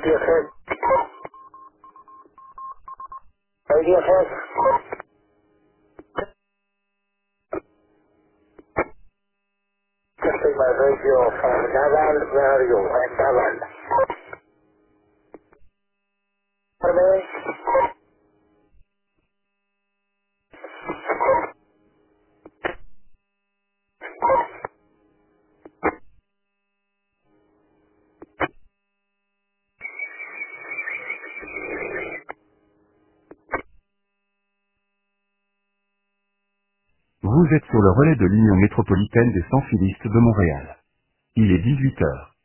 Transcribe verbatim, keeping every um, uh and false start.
Radiohead. Radiohead. Customer radio from Naval Radio and Naval. Pardon? Vous êtes sur le relais de l'Union métropolitaine des sans-filistes de Montréal. Il est dix-huit heures.